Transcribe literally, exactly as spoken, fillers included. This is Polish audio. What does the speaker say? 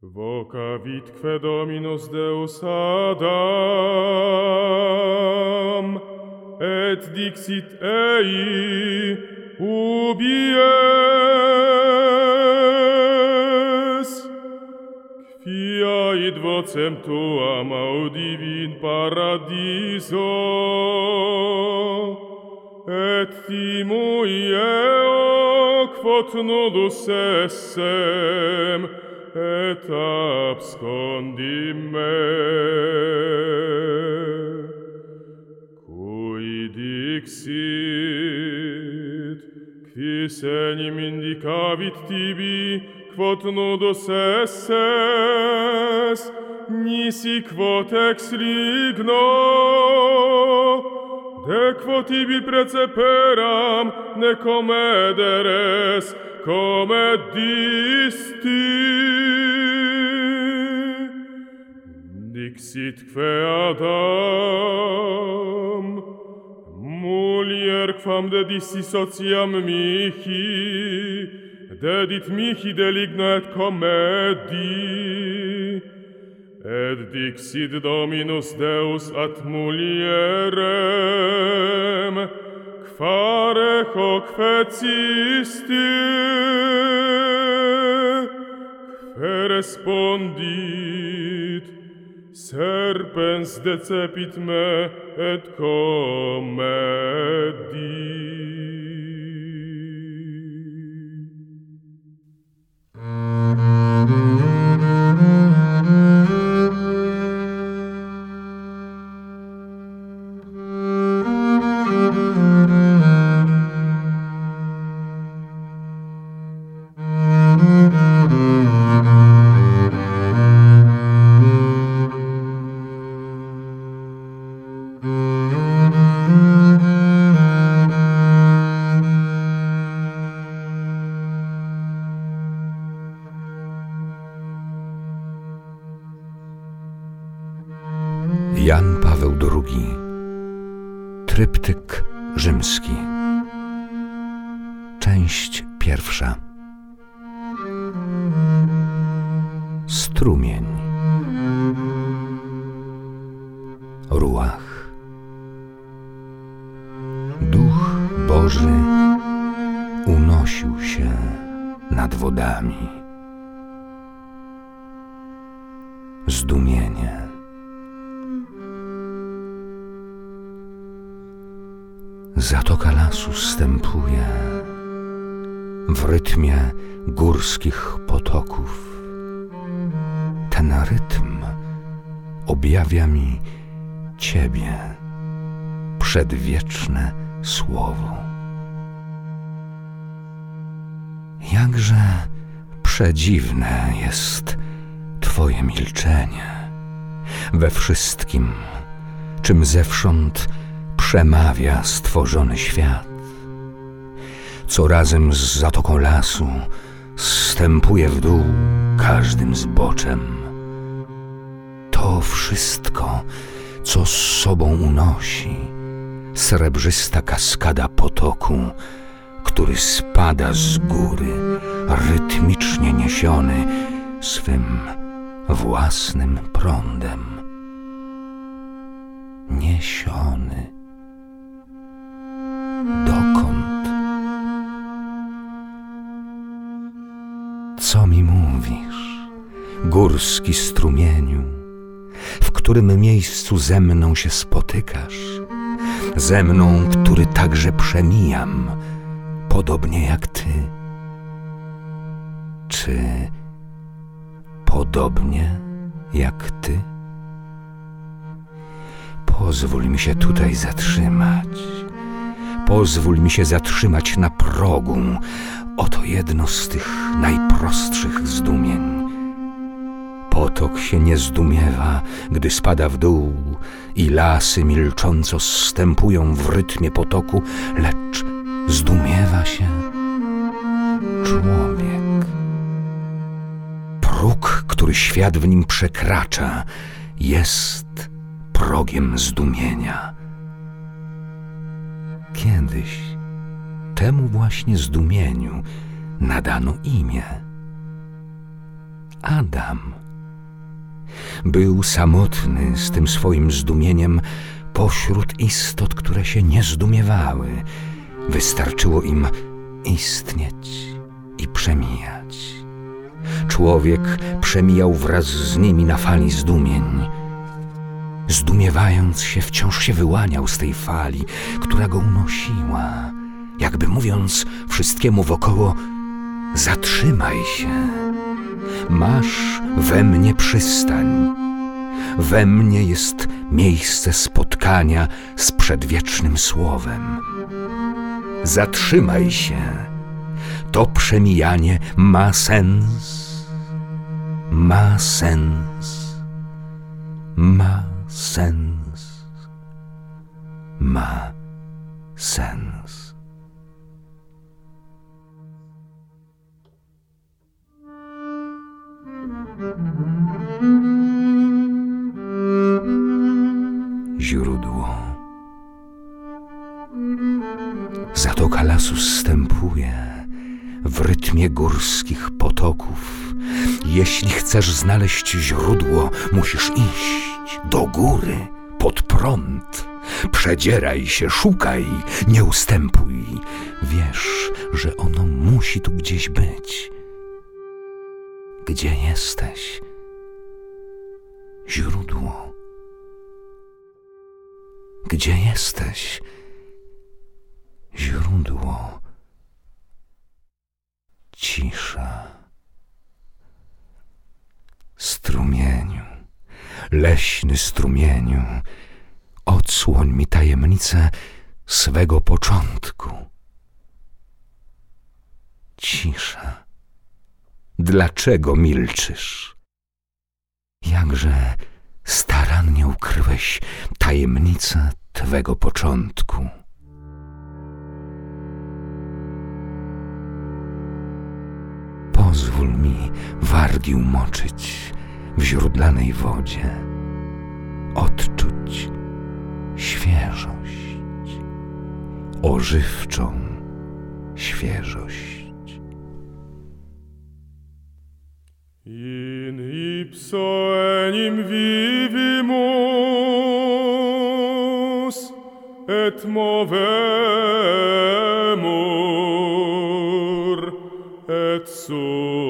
Vocavitque Dominus Deus Adam, et dixit ei ubi es, quia id vocem tuam audivi in paradiso, et timui eo quod nudus essem, et abscondi me. Cui dixit, quis enim indicavit tibi, quod nudus esses, nisi quod ex ligno, de quod tibi preceperam ne comederes, comedisti. Dixit que Adam, mulier quam dedisti sociam mihi, dedit mihi de ligno et comedi, et dixit Dominus Deus ad mulierem, quare hoc fecisti, que respondit, serpens decepit me et comedi. Jan Paweł drugi. Tryptyk rzymski. Część pierwsza. Strumień. Ruach. Duch Boży unosił się nad wodami. Zdumienie. Zatoka lasu stępuje w rytmie górskich potoków. Ten rytm objawia mi Ciebie, przedwieczne słowo. Jakże przedziwne jest Twoje milczenie we wszystkim, czym zewsząd przemawia stworzony świat, co razem z zatoką lasu zstępuje w dół każdym zboczem. To wszystko, co z sobą unosi srebrzysta kaskada potoku, który spada z góry, rytmicznie niesiony swym własnym prądem. Niesiony. Dokąd? Co mi mówisz, górski strumieniu, w którym miejscu ze mną się spotykasz, ze mną, który także przemijam, podobnie jak Ty? Czy podobnie jak Ty? Pozwól mi się tutaj zatrzymać. Pozwól mi się zatrzymać na progu. Oto jedno z tych najprostszych zdumień. Potok się nie zdumiewa, gdy spada w dół i lasy milcząco zstępują w rytmie potoku, lecz zdumiewa się człowiek. Próg, który świat w nim przekracza, jest progiem zdumienia. Kiedyś temu właśnie zdumieniu nadano imię Adam. Był samotny z tym swoim zdumieniem pośród istot, które się nie zdumiewały. Wystarczyło im istnieć i przemijać. Człowiek przemijał wraz z nimi na fali zdumień. Zdumiewając się, wciąż się wyłaniał z tej fali, która go unosiła, jakby mówiąc wszystkiemu wokoło: zatrzymaj się, masz we mnie przystań, we mnie jest miejsce spotkania z przedwiecznym słowem. Zatrzymaj się, to przemijanie ma sens, ma sens, ma sens, ma sens. Źródło. Zatoka lasu zstępuje w rytmie górskich potoków. Jeśli chcesz znaleźć źródło, musisz iść do góry, pod prąd. Przedzieraj się, szukaj, nie ustępuj. Wiesz, że ono musi tu gdzieś być. Gdzie jesteś? Źródło. Gdzie jesteś? Źródło. Cisza. Strumieniu, leśny strumieniu, odsłoń mi tajemnicę swego początku. Cisza. Dlaczego milczysz? Jakże starannie ukryłeś tajemnicę twego początku. Pozwól mi wargi umoczyć w źródlanej wodzie, odczuć świeżość, ożywczą świeżość. In ipso enim vivimus et movemur et sum